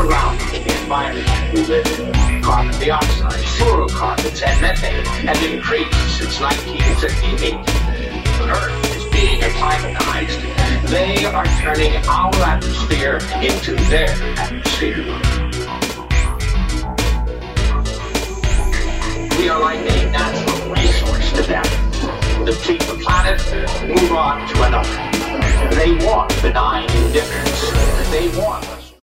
around the environment we live in. Carbon dioxide, fluorocarbons, and methane have increased since 1958. Earth is being acclimatized. They are turning our atmosphere into their atmosphere. We are like a natural resource to them. Deplete the planet, move on to another. They want benign indifference. They want